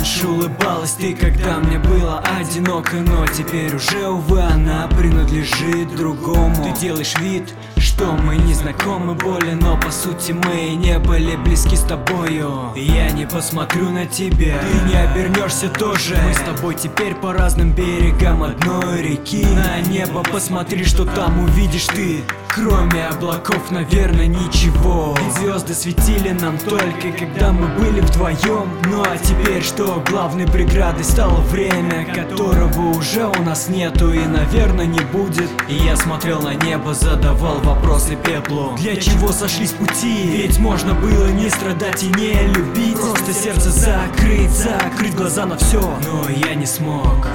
раньше улыбалась ты, когда мне было одиноко, но теперь уже, увы, она принадлежит другому. Ты делаешь вид, что мы не знакомы более, но по сути мы не были близки с тобою. Я не посмотрю на тебя, ты не обернешься тоже. Мы с тобой теперь по разным берегам одной реки. На небо посмотри, что там увидишь ты. Кроме облаков, наверное, ничего. Ведь звезды светили нам только, когда мы были вдвоем. Ну а теперь что? Главной преградой стало время, которого уже у нас нету и, наверное, не будет. И я смотрел на небо, задавал вопросы пеплу. Для чего сошлись пути? Ведь можно было не страдать и не любить. Просто сердце закрыть глаза на все. Но я не смог.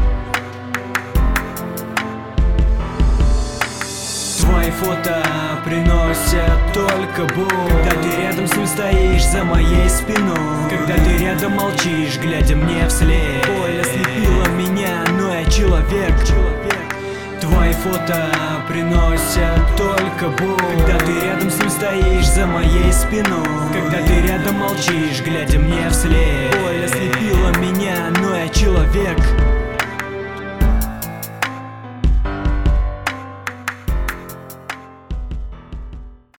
Твои фото приносят только боль, когда ты рядом с ним стоишь за моей спиной, когда ты рядом молчишь, глядя мне вслед. Боль ослепила меня, но я человек. Твои фото приносят только боль, когда ты рядом с ним стоишь за моей спиной, когда ты рядом молчишь, глядя мне вслед. Боль ослепила меня, но я человек.